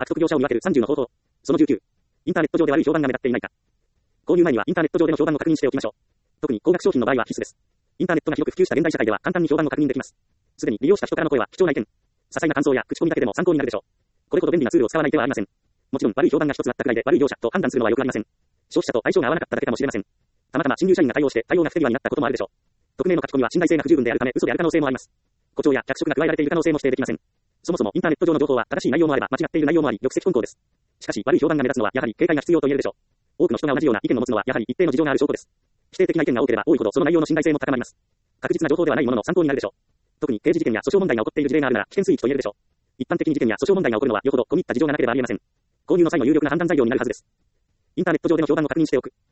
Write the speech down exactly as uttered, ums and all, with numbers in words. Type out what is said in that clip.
悪徳業者を見分けるさんじゅうの方法。そのじゅうきゅう。インターネット上で悪い評判が目立っていないか。購入前にはインターネット上での評判を確認しておきましょう。特に高額商品の場合は必須です。インターネットが広く普及した現代社会では簡単に評判を確認できます。すでに利用した人からの声は貴重な意見。些細な感想や口コミだけでも参考になるでしょう。これほど便利なツールを使わない手はありません。もちろん悪い評判が一つあったくらいで悪い業者と判断するのはよくありません。消費者と相性が合わなかっただけかもしれません。たまたま新入社員が対応して対応が不手際になったこともあるでしょう。匿名の書き込みは信頼性が不十分であるため嘘である可能性もあります。誇張や脚色が加えられている可能性も否定できません。そもそもインターネット上の情報は正しい内容もあれば間違っている内容もあり玉石混交です。しかし悪い評判が目立つのはやはり警戒が必要と言えるでしょう。多くの人が同じような意見を持つのはやはり一定の事情がある証拠です。否定的な意見が多ければ多いほどその内容の信頼性も高まります。確実な情報ではないものの参考になるでしょう。特に刑事事件や訴訟問題が起こっている事例があるなら危険水域と言えるでしょう。一般的に事件や訴訟問題が起こるのはよほど込み入った事情がなければありえません。購入の際の有力な判断材料になるはずです。インターネット上での評判を確認しておく。